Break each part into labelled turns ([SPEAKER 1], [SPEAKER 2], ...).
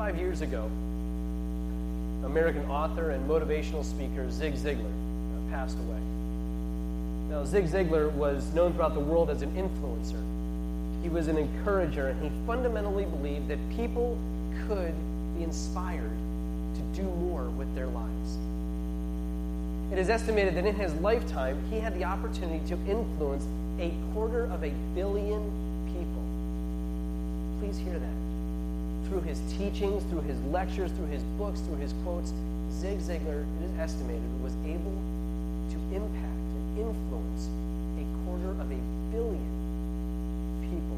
[SPEAKER 1] 5 years ago, American author and motivational speaker Zig Ziglar passed away. Now, Zig Ziglar was known throughout the world as an influencer. He was an encourager, and he fundamentally believed that people could be inspired to do more with their lives. It is estimated that in his lifetime, he had the opportunity to influence 250 million people. Please hear that. Through his teachings, through his lectures, through his books, through his quotes, Zig Ziglar, it is estimated, was able to impact and influence 250 million people.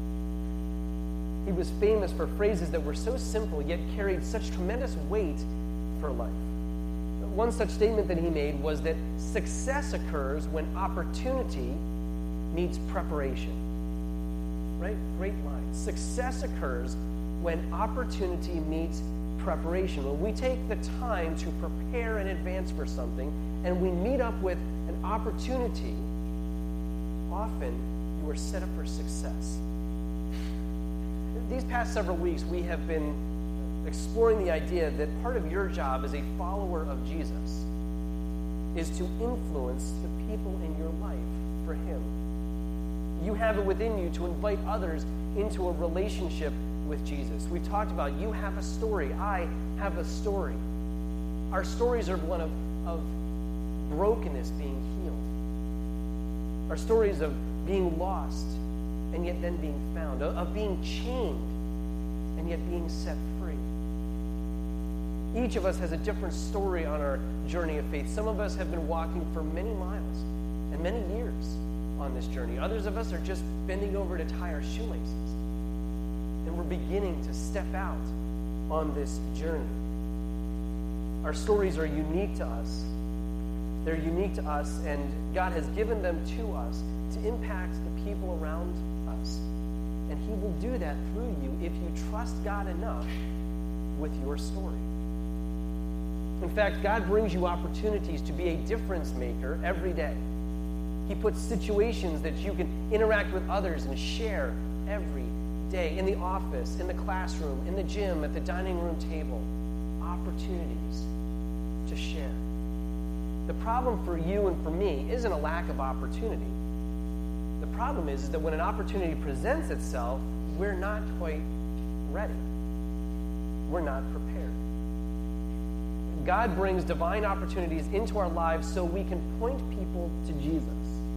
[SPEAKER 1] He was famous for phrases that were so simple yet carried such tremendous weight for life. One such statement that he made was that success occurs when opportunity meets preparation. Right? Great line. Success occurs when opportunity meets preparation. When we take the time to prepare in advance for something and we meet up with an opportunity, often you are set up for success. These past several weeks, we have been exploring the idea that part of your job as a follower of Jesus is to influence the people in your life for him. You have it within you to invite others into a relationship with Jesus. We talked about you have a story. I have a story. Our stories are one of brokenness being healed. Our stories of being lost and yet then being found, of being chained and yet being set free. Each of us has a different story on our journey of faith. Some of us have been walking for many miles and many years on this journey. Others of us are just bending over to tie our shoelaces. And we're beginning to step out on this journey. Our stories are unique to us. They're unique to us, and God has given them to us to impact the people around us. And he will do that through you if you trust God enough with your story. In fact, God brings you opportunities to be a difference maker every day. He puts situations that you can interact with others and share every day. In the office, in the classroom, in the gym, at the dining room table. Opportunities to share. The problem for you and for me isn't a lack of opportunity. The problem is that when an opportunity presents itself, we're not quite ready. We're not prepared. God brings divine opportunities into our lives so we can point people to Jesus.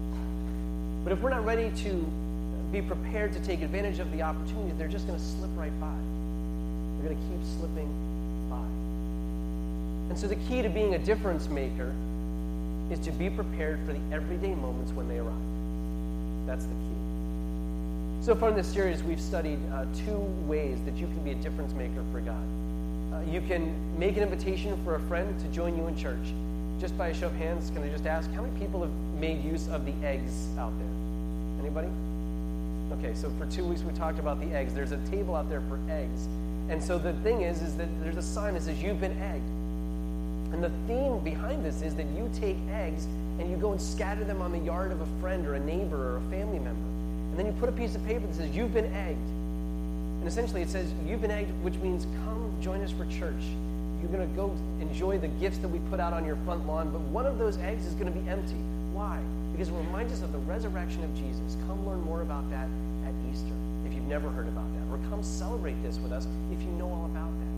[SPEAKER 1] But if we're not ready to be prepared to take advantage of the opportunities, they're just going to slip right by. They're going to keep slipping by. And so the key to being a difference maker is to be prepared for the everyday moments when they arrive. That's the key. So far in this series, we've studied 2 ways that you can be a difference maker for God. You can make an invitation for a friend to join you in church. Just by a show of hands, can I just ask, how many people have made use of the eggs out there? Anybody? Okay, so for 2 weeks we talked about the eggs. There's a table out there for eggs. And so the thing is that there's a sign that says, you've been egged. And the theme behind this is that you take eggs and you go and scatter them on the yard of a friend or a neighbor or a family member. And then you put a piece of paper that says, you've been egged. And essentially it says, you've been egged, which means come join us for church. You're going to go enjoy the gifts that we put out on your front lawn, but one of those eggs is going to be empty. Why? Because it reminds us of the resurrection of Jesus. Come learn more about that at Easter, if you've never heard about that. Or come celebrate this with us if you know all about that.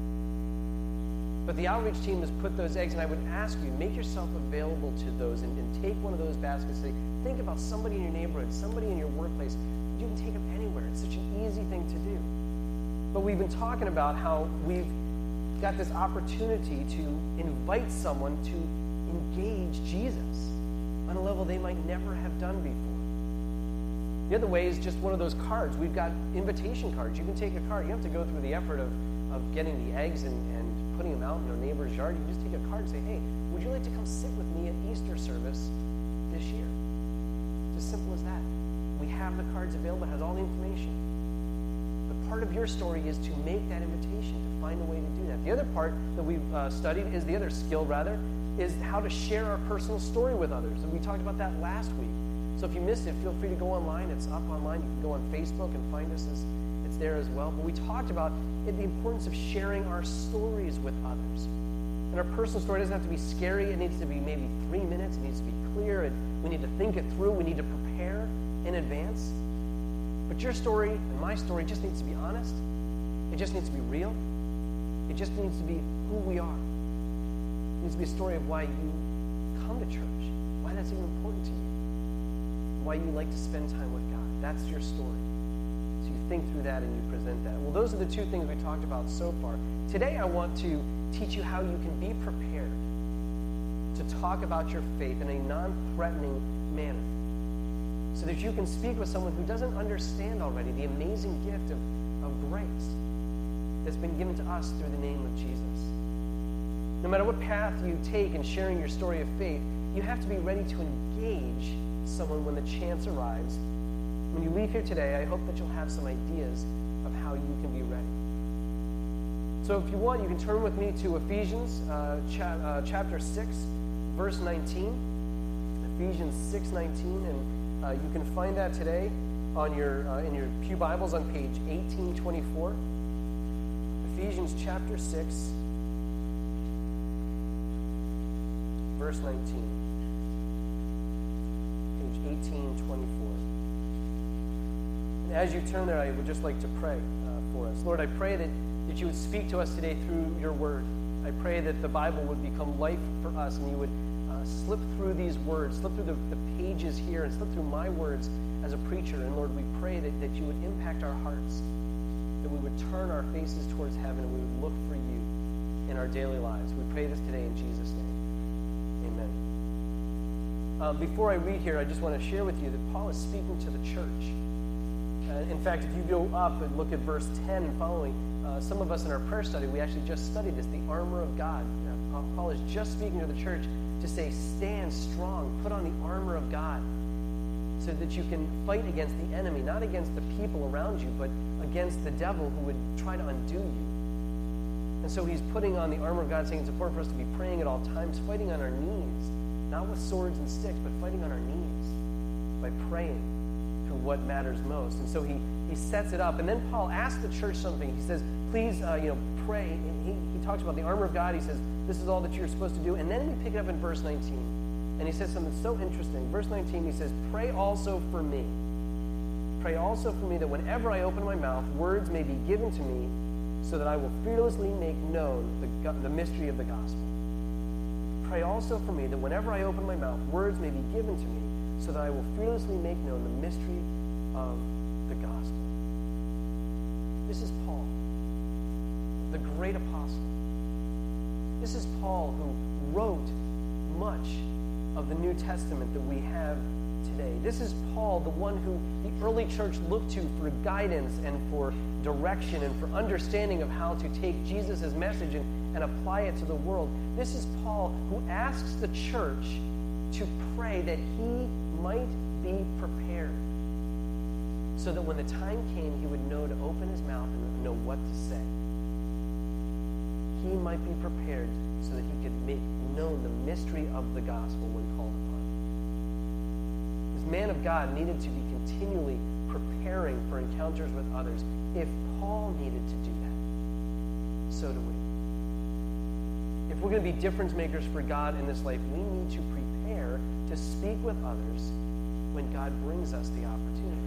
[SPEAKER 1] But the outreach team has put those eggs, and I would ask you, make yourself available to those and take one of those baskets. Think about somebody in your neighborhood, somebody in your workplace. You can take them anywhere. It's such an easy thing to do. But we've been talking about how we've got this opportunity to invite someone to engage Jesus on a level they might never have done before. The other way is just one of those cards. We've got invitation cards. You can take a card. You don't have to go through the effort of getting the eggs and putting them out in your neighbor's yard. You just take a card and say, hey, would you like to come sit with me at Easter service this year? It's as simple as that. We have the cards available. It has all the information. But part of your story is to make that invitation, to find a way to do that. The other part that we've studied is the other skill, rather, is how to share our personal story with others. And we talked about that last week. So if you missed it, feel free to go online. It's up online. You can go on Facebook and find us. It's it's there as well. But we talked about the importance of sharing our stories with others. And our personal story doesn't have to be scary. It needs to be maybe 3 minutes. It needs to be clear. And we need to think it through. We need to prepare in advance. But your story and my story just needs to be honest. It just needs to be real. It just needs to be who we are. It needs to be a story of why you come to church, why that's even important to you, why you like to spend time with God. That's your story. So you think through that and you present that. Well, those are the two things we talked about so far. Today I want to teach you how you can be prepared to talk about your faith in a non-threatening manner so that you can speak with someone who doesn't understand already the amazing gift of grace that's been given to us through the name of Jesus. No matter what path you take in sharing your story of faith, you have to be ready to engage someone when the chance arrives. When you leave here today, I hope that you'll have some ideas of how you can be ready. So if you want, you can turn with me to Ephesians chapter 6, verse 19. Ephesians 6:19, and you can find that today on your in your pew Bibles on page 1824. Ephesians chapter 6, verse 19. Page 1824. And as you turn there, I would just like to pray for us. Lord, I pray that you would speak to us today through your word. I pray that the Bible would become life for us, and you would slip through these words, slip through the pages here, and slip through my words as a preacher. And Lord, we pray that you would impact our hearts, that we would turn our faces towards heaven, and we would look for you in our daily lives. We pray this today in Jesus' name. Amen. Before I read here, I just want to share with you that Paul is speaking to the church. In fact, if you go up and look at verse 10 and following, some of us in our prayer study, we actually just studied this, the armor of God. Paul is just speaking to the church to say, stand strong, put on the armor of God so that you can fight against the enemy, not against the people around you, but against the devil who would try to undo you. And so he's putting on the armor of God, saying it's important for us to be praying at all times, fighting on our knees, not with swords and sticks, but fighting on our knees by praying through what matters most. And so he sets it up. And then Paul asks the church something. He says, please, pray. And he talks about the armor of God. He says, this is all that you're supposed to do. And then we pick it up in verse 19. And he says something so interesting. Verse 19, he says, pray also for me. Pray also for me that whenever I open my mouth, words may be given to me so that I will fearlessly make known the mystery of the gospel. Pray also for me that whenever I open my mouth, words may be given to me so that I will fearlessly make known the mystery of the gospel. This is Paul, the great apostle. This is Paul who wrote much of the New Testament that we have today. This is Paul, the one who the early church looked to for guidance and for direction and for understanding of how to take Jesus' message and apply it to the world. This is Paul who asks the church to pray that he might be prepared so that when the time came, he would know to open his mouth and know what to say. He might be prepared so that he could make known the mystery of the gospel when called upon. This man of God needed to be continually preparing for encounters with others. If Paul needed to do that, so do we. If we're going to be difference makers for God in this life, we need to prepare to speak with others when God brings us the opportunity.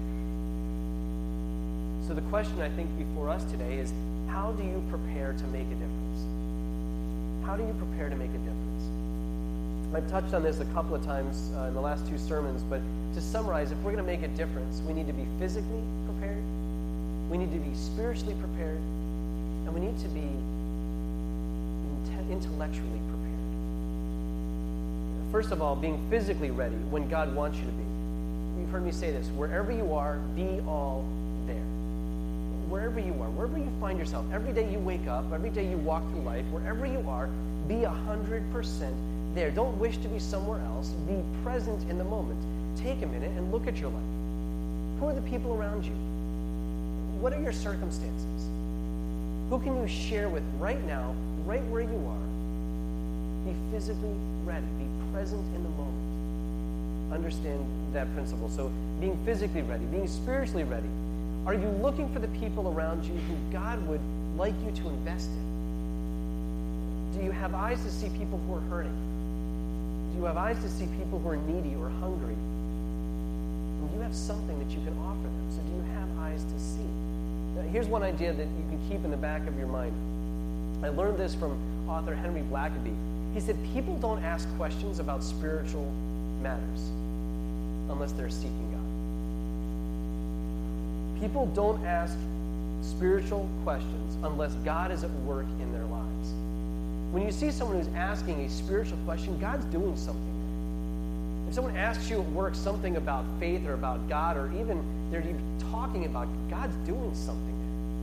[SPEAKER 1] So the question I think before us today is, how do you prepare to make a difference? How do you prepare to make a difference? I've touched on this a couple of times in the last two sermons, but to summarize, if we're going to make a difference, we need to be physically prepared, we need to be spiritually prepared, and we need to be intellectually prepared. First of all, being physically ready when God wants you to be. You've heard me say this, wherever you are, be all there. Wherever you are, wherever you find yourself, every day you wake up, every day you walk through life, wherever you are, be 100% there. Don't wish to be somewhere else. Be present in the moment. Take a minute and look at your life. Who are the people around you? What are your circumstances? Who can you share with right now, right where you are? Be physically ready. Be present in the moment. Understand that principle. So being physically ready, being spiritually ready. Are you looking for the people around you who God would like you to invest in? Do you have eyes to see people who are hurting? Do you have eyes to see people who are needy or hungry? And do you have something that you can offer them? So do you have eyes to see? Now, here's one idea that you can keep in the back of your mind. I learned this from author Henry Blackaby. He said, people don't ask questions about spiritual matters unless they're seeking God. People don't ask spiritual questions unless God is at work in their lives. When you see someone who's asking a spiritual question, God's doing something there. If someone asks you at work something about faith or about God, or even they're talking about God's doing something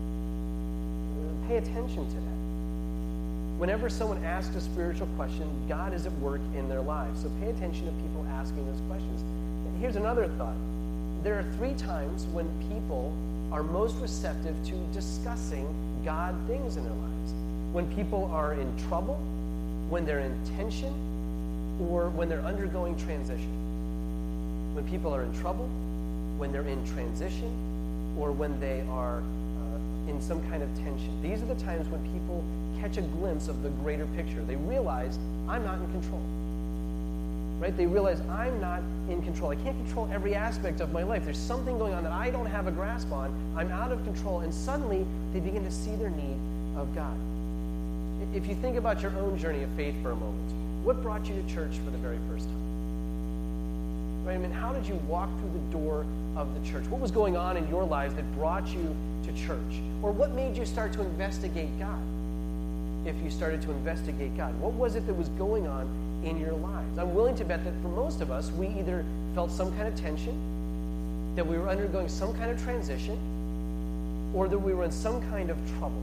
[SPEAKER 1] there. Pay attention to that. Whenever someone asks a spiritual question, God is at work in their lives. So pay attention to people asking those questions. And here's another thought. There are 3 times when people are most receptive to discussing God things in their lives. When people are in trouble, when they're in tension, or when they're undergoing transition. When people are in trouble, when they're in transition, or when they are in some kind of tension. These are the times when people catch a glimpse of the greater picture. They realize, I'm not in control. Right? They realize, I'm not in control. I can't control every aspect of my life. There's something going on that I don't have a grasp on. I'm out of control. And suddenly, they begin to see their need of God. If you think about your own journey of faith for a moment, what brought you to church for the very first time? Right? I mean, how did you walk through the door of the church? What was going on in your lives that brought you to church? Or what made you start to investigate God? If you started to investigate God, what was it that was going on in your lives? I'm willing to bet that for most of us, we either felt some kind of tension, that we were undergoing some kind of transition, or that we were in some kind of trouble.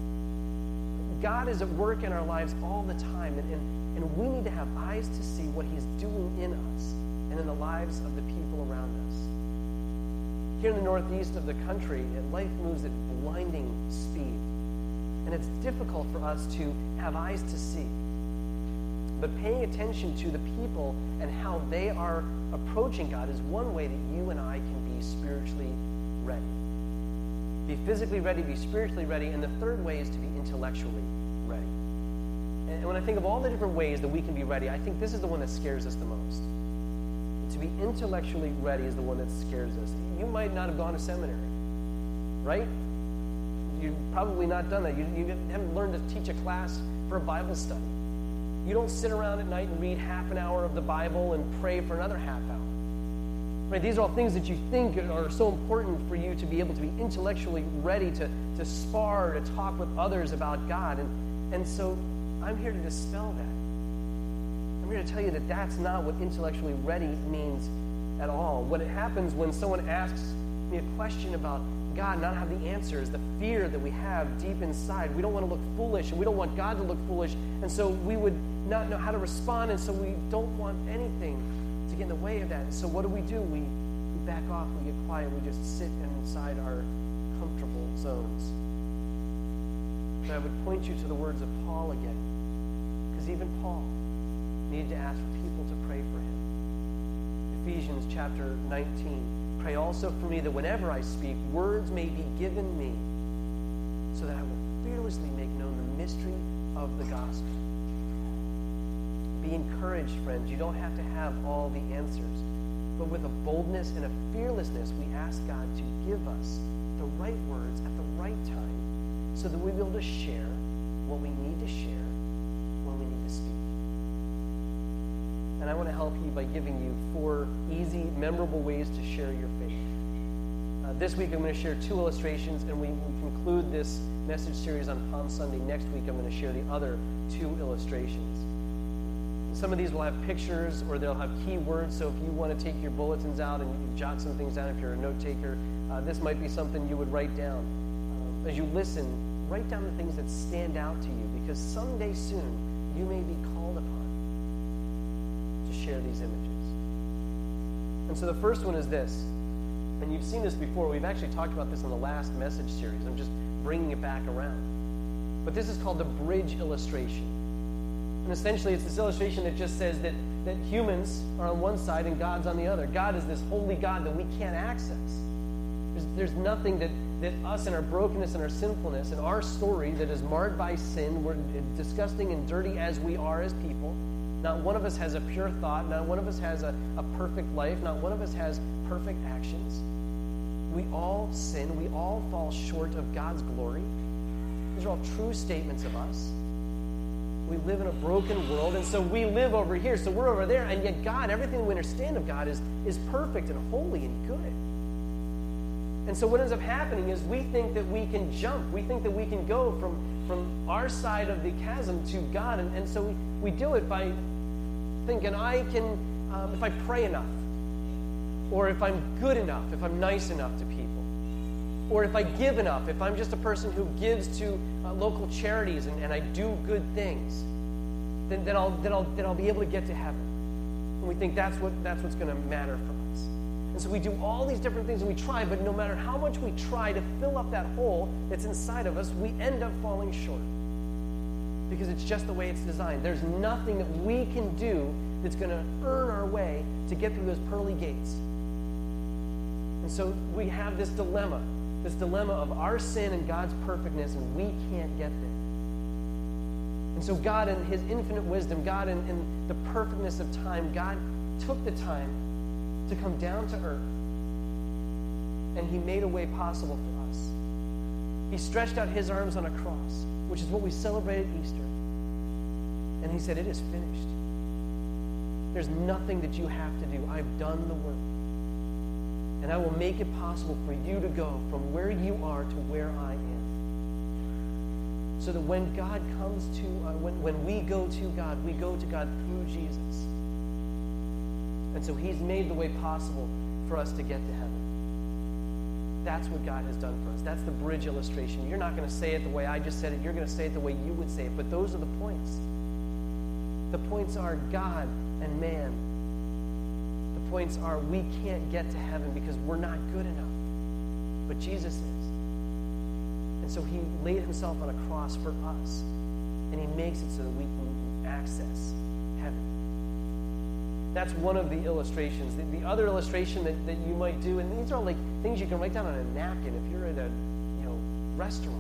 [SPEAKER 1] God is at work in our lives all the time, and we need to have eyes to see what he's doing in us and in the lives of the people around us. Here in the northeast of the country, life moves at blinding speed. And it's difficult for us to have eyes to see. But paying attention to the people and how they are approaching God is one way that you and I can be spiritually ready. Be physically ready, be spiritually ready, and the third way is to be intellectually ready. And when I think of all the different ways that we can be ready, I think this is the one that scares us the most. To be intellectually ready is the one that scares us. You might not have gone to seminary, right? You've probably not done that. You haven't learned to teach a class for a Bible study. You don't sit around at night and read half an hour of the Bible and pray for another half hour. Right? These are all things that you think are so important for you to be able to be intellectually ready to spar, to talk with others about God. And so I'm here to dispel that. I'm here to tell you that that's not what intellectually ready means at all. What happens when someone asks me a question about God, not have the answers, the fear that we have deep inside. We don't want to look foolish, and we don't want God to look foolish, and so we would not know how to respond, and so we don't want anything to get in the way of that. And so what do? We back off, we get quiet, we just sit inside our comfortable zones. And I would point you to the words of Paul again, because even Paul needed to ask for people to pray for him. Ephesians chapter 19. Pray also for me that whenever I speak, words may be given me, so that I will fearlessly make known the mystery of the gospel. Be encouraged, friends. You don't have to have all the answers. But with a boldness and a fearlessness, we ask God to give us the right words at the right time so that we'll be able to share what we need to share when we need to speak. And I want to help you by giving you 4 easy, memorable ways to share your faith. This week I'm going to share 2 illustrations, and we conclude this message series on Palm Sunday. Next week I'm going to share the other 2 illustrations. Some of these will have pictures or they'll have key words, so if you want to take your bulletins out and you jot some things down, if you're a note taker, this might be something you would write down. As you listen, write down the things that stand out to you, because someday soon you may be called upon to share these images. And so the first one is this, and you've seen this before. We've actually talked about this in the last message series. I'm just bringing it back around. But this is called the bridge illustration. And essentially it's this illustration that just says that humans are on one side and God's on the other. God is this holy God that we can't access. There's There's nothing that us and our brokenness and our sinfulness and our story that is marred by sin, we're disgusting and dirty as we are as people. Not one of us has a pure thought. Not one of us has a perfect life. Not one of us has perfect actions. We all sin. We all fall short of God's glory. These are all true statements of us. We live in a broken world, and so we live over here. So we're over there, and yet God, everything we understand of God is perfect and holy and good. And so what ends up happening is we think that we can jump. We think that we can go from our side of the chasm to God. And so we do it by thinking I can, if I pray enough, or if I'm good enough, if I'm nice enough to people, or if I give enough, if I'm just a person who gives to local charities and I do good things, then I'll be able to get to heaven. And we think that's what's going to matter for us. And so we do all these different things and we try, but no matter how much we try to fill up that hole that's inside of us, we end up falling short. Because it's just the way it's designed. There's nothing that we can do that's going to earn our way to get through those pearly gates. And so we have this dilemma of our sin and God's perfectness, and we can't get there. And so God, in his infinite wisdom, God, in the perfectness of time, God took the time to come down to earth, and he made a way possible for us. He stretched out his arms on a cross, which is what we celebrate at Easter, and he said, "It is finished. There's nothing that you have to do. I've done the work, and I will make it possible for you to go from where you are to where I am, so that when God comes to, when we go to God through Jesus." And so he's made the way possible for us to get to heaven. That's what God has done for us. That's the bridge illustration. You're not going to say it the way I just said it. You're going to say it the way you would say it. But those are the points. The points are God and man. The points are we can't get to heaven because we're not good enough. But Jesus is. And so he laid himself on a cross for us. And he makes it so that we can access heaven. That's one of the illustrations. The other illustration that you might do, and these are like things you can write down on a napkin if you're at a restaurant.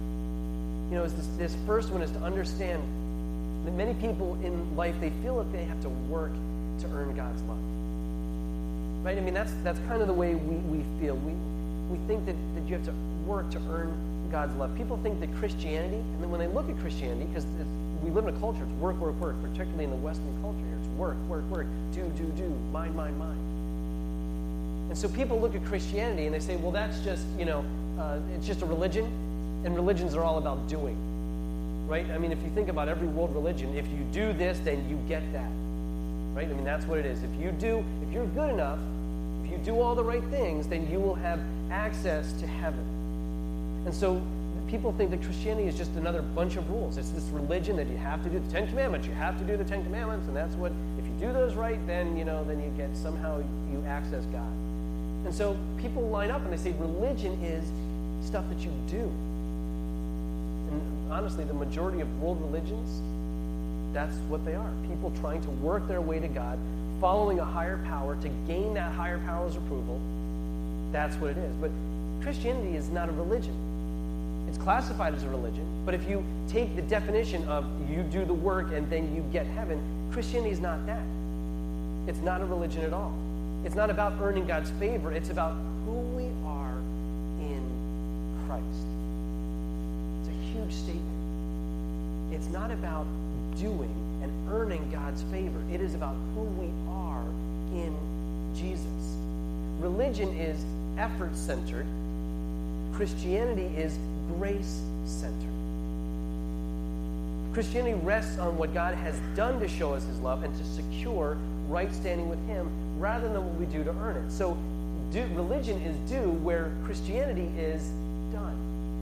[SPEAKER 1] Is this first one is to understand that many people in life, they feel that they have to work to earn God's love. Right? I mean, that's kind of the way we feel. We think that you have to work to earn God's love. People think that Christianity, and then when they look at Christianity, because we live in a culture, it's work, work, work, particularly in the Western culture here. It's work, work, work, do, mind, mind, mind. And so people look at Christianity and they say, well, that's just, it's just a religion, and religions are all about doing, right? I mean, if you think about every world religion, if you do this, then you get that, right? I mean, that's what it is. If you're good enough, if you do all the right things, then you will have access to heaven. And so people think that Christianity is just another bunch of rules. It's this religion that you have to do the Ten Commandments. You have to do the Ten Commandments, and that's what, if you do those right, then you get, somehow you access God. And so people line up and they say religion is stuff that you do. And honestly, the majority of world religions, that's what they are. People trying to work their way to God, following a higher power to gain that higher power's approval. That's what it is. But Christianity is not a religion. It's classified as a religion, but if you take the definition of you do the work and then you get heaven, Christianity is not that. It's not a religion at all. It's not about earning God's favor. It's about who we are in Christ. It's a huge statement. It's not about doing and earning God's favor. It is about who we are in Jesus. Religion is effort-centered. Christianity is grace-centered. Christianity rests on what God has done to show us his love and to secure right standing with him rather than what we do to earn it. So religion is do where Christianity is done.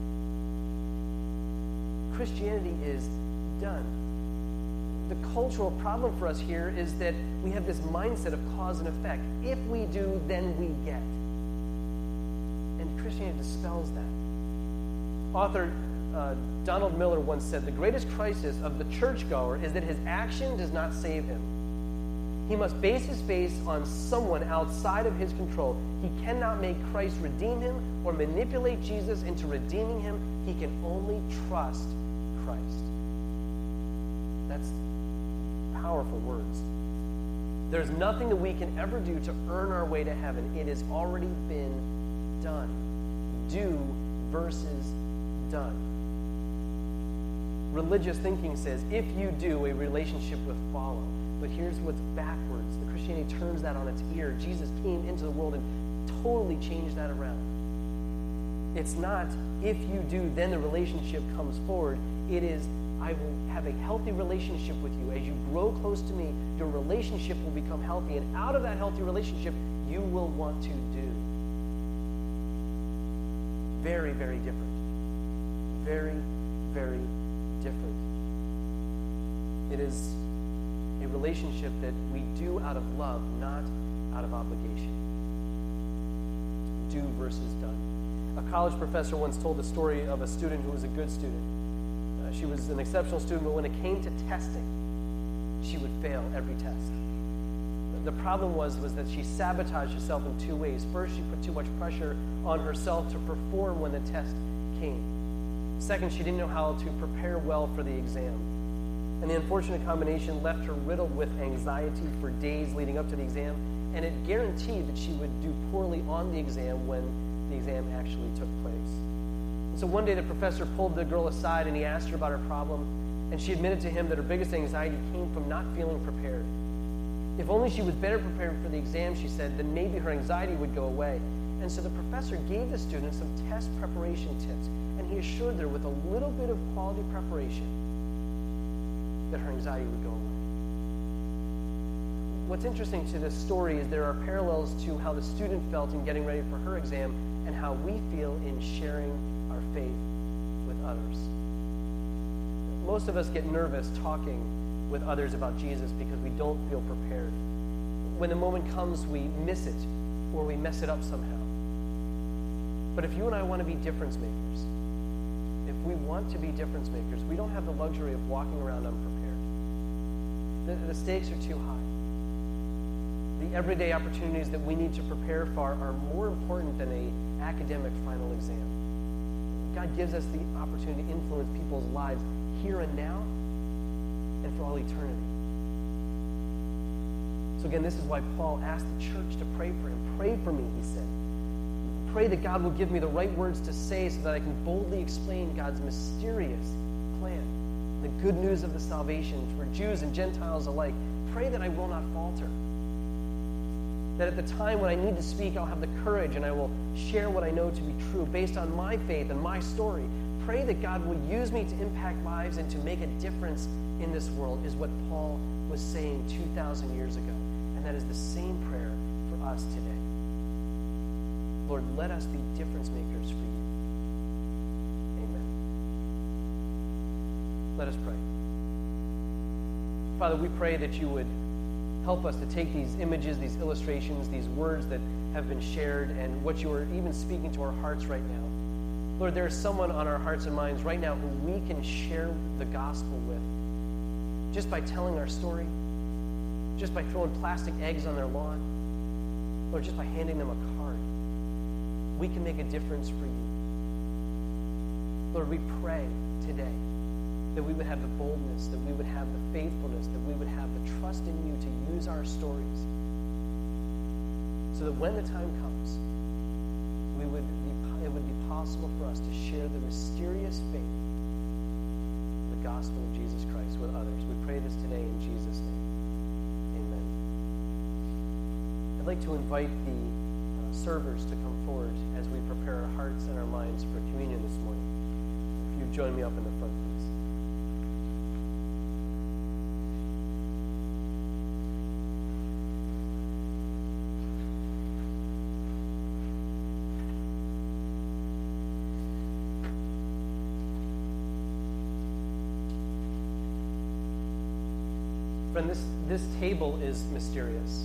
[SPEAKER 1] Christianity is done. The cultural problem for us here is that we have this mindset of cause and effect. If we do, then we get. And Christianity dispels that. Author Donald Miller once said, the greatest crisis of the churchgoer is that his action does not save him. He must base his faith on someone outside of his control. He cannot make Christ redeem him or manipulate Jesus into redeeming him. He can only trust Christ. That's powerful words. There's nothing that we can ever do to earn our way to heaven. It has already been done. Do versus done. Religious thinking says, if you do, a relationship will follow. But here's what's backwards. The Christianity turns that on its ear. Jesus came into the world and totally changed that around. It's not, if you do, then the relationship comes forward. It is, I will have a healthy relationship with you. As you grow close to me, your relationship will become healthy. And out of that healthy relationship, you will want to do. Very, very different. Very, very different. It is a relationship that we do out of love, not out of obligation. Do versus done. A college professor once told the story of a student who was a good student. She was an exceptional student, but when it came to testing, she would fail every test. The problem was that she sabotaged herself in two ways. First, she put too much pressure on herself to perform when the test came. Second, she didn't know how to prepare well for the exam. And the unfortunate combination left her riddled with anxiety for days leading up to the exam, and it guaranteed that she would do poorly on the exam when the exam actually took place. And so one day the professor pulled the girl aside and he asked her about her problem, and she admitted to him that her biggest anxiety came from not feeling prepared. If only she was better prepared for the exam, she said, then maybe her anxiety would go away. And so the professor gave the student some test preparation tips, and he assured her with a little bit of quality preparation that her anxiety would go away. What's interesting to this story is there are parallels to how the student felt in getting ready for her exam and how we feel in sharing our faith with others. Most of us get nervous talking with others about Jesus because we don't feel prepared. When the moment comes, we miss it or we mess it up somehow. But if you and I want to be difference makers, if we want to be difference makers, we don't have the luxury of walking around unprepared. The stakes are too high. The everyday opportunities that we need to prepare for are more important than an academic final exam. God gives us the opportunity to influence people's lives here and now and for all eternity. So again, this is why Paul asked the church to pray for him. Pray for me, he said. Pray that God will give me the right words to say so that I can boldly explain God's mysterious plan, the good news of the salvation for Jews and Gentiles alike. Pray that I will not falter. That at the time when I need to speak, I'll have the courage and I will share what I know to be true based on my faith and my story. Pray that God will use me to impact lives and to make a difference in this world, is what Paul was saying 2,000 years ago. And that is the same prayer for us today. Lord, let us be difference makers for you. Amen. Let us pray. Father, we pray that you would help us to take these images, these illustrations, these words that have been shared, and what you are even speaking to our hearts right now. Lord, there is someone on our hearts and minds right now who we can share the gospel with just by telling our story, just by throwing plastic eggs on their lawn, or just by handing them a card. We can make a difference for you. Lord, we pray today that we would have the boldness, that we would have the faithfulness, that we would have the trust in you to use our stories so that when the time comes, it would be possible for us to share the mysterious faith, the gospel of Jesus Christ with others. We pray this today in Jesus' name. Amen. I'd like to invite the servers to come forward as we prepare our hearts and our minds for communion this morning. If you join me up in the front, please. Friend, this table is mysterious.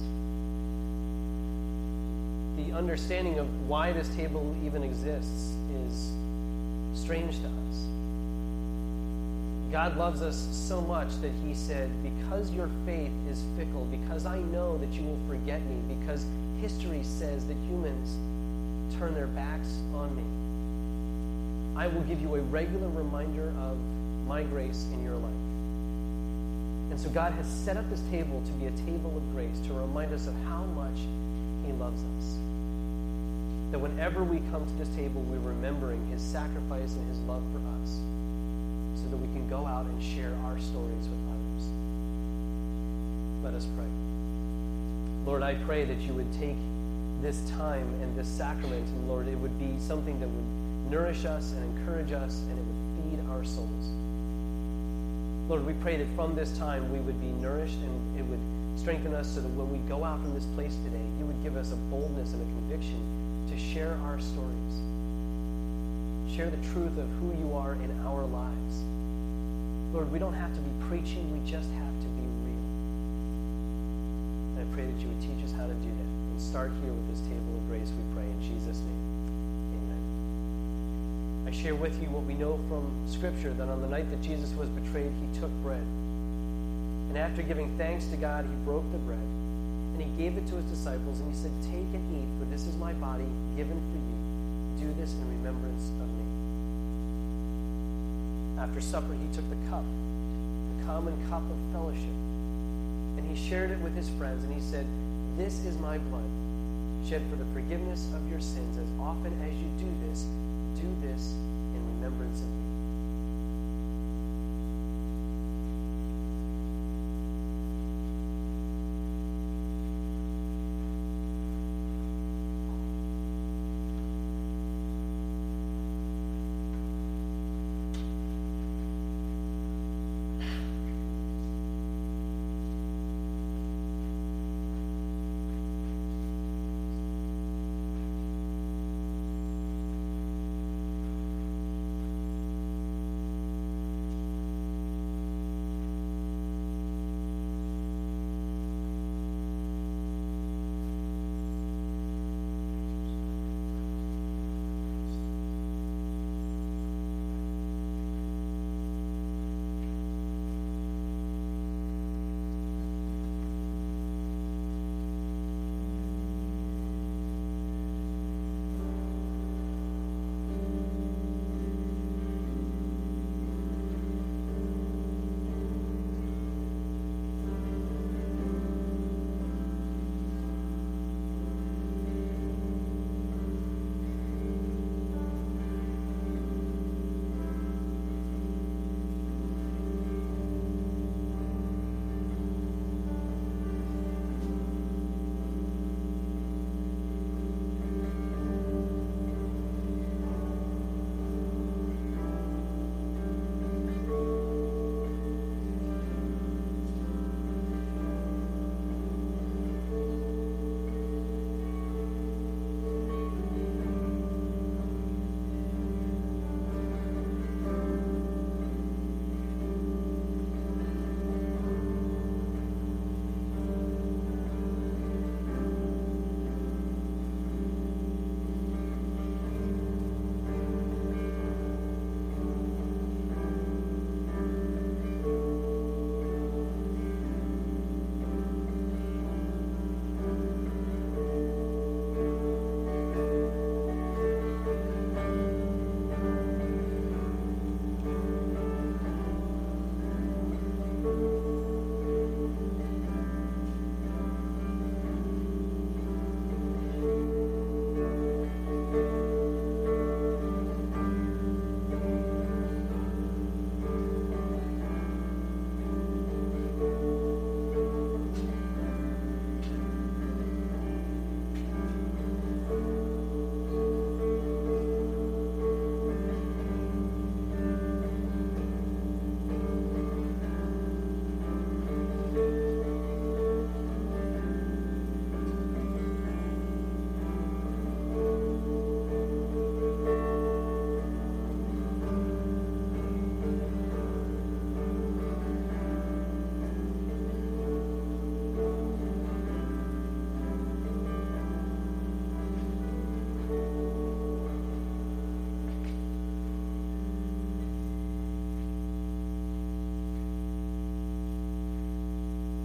[SPEAKER 1] The understanding of why this table even exists is strange to us. God loves us so much that he said, because your faith is fickle, because I know that you will forget me, because history says that humans turn their backs on me, I will give you a regular reminder of my grace in your life. And so God has set up this table to be a table of grace, to remind us of how much he loves us. That whenever we come to this table, we're remembering his sacrifice and his love for us, so that we can go out and share our stories with others. Let us pray. Lord, I pray that you would take this time and this sacrament, and Lord, it would be something that would nourish us and encourage us, and it would feed our souls. Lord, we pray that from this time we would be nourished, and it would strengthen us so that when we go out from this place today, you would give us a boldness and a conviction to share our stories. Share the truth of who you are in our lives. Lord, we don't have to be preachy, we just have to be real. And I pray that you would teach us how to do that. And start here with this table of grace, we pray in Jesus' name. Amen. I share with you what we know from Scripture, that on the night that Jesus was betrayed, he took bread. And after giving thanks to God, he broke the bread. And he gave it to his disciples, and he said, "Take and eat, for this is my body given for you. Do this in remembrance of me." After supper, he took the cup, the common cup of fellowship, and he shared it with his friends, and he said, "This is my blood, shed for the forgiveness of your sins. As often as you do this in remembrance of me."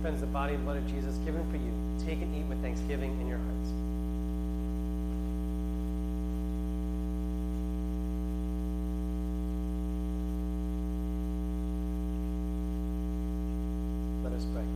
[SPEAKER 1] friends, the body and blood of Jesus given for you. Take and eat with thanksgiving in your hearts. Let us pray.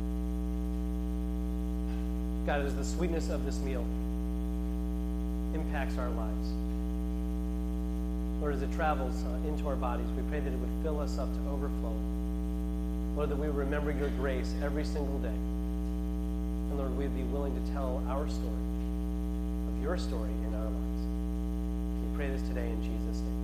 [SPEAKER 1] God, as the sweetness of this meal impacts our lives, Lord, as it travels into our bodies, we pray that it would fill us up to overflowing. Lord, that we would remember your grace every single day. And Lord, we'd be willing to tell our story, of your story in our lives. We pray this today in Jesus' name.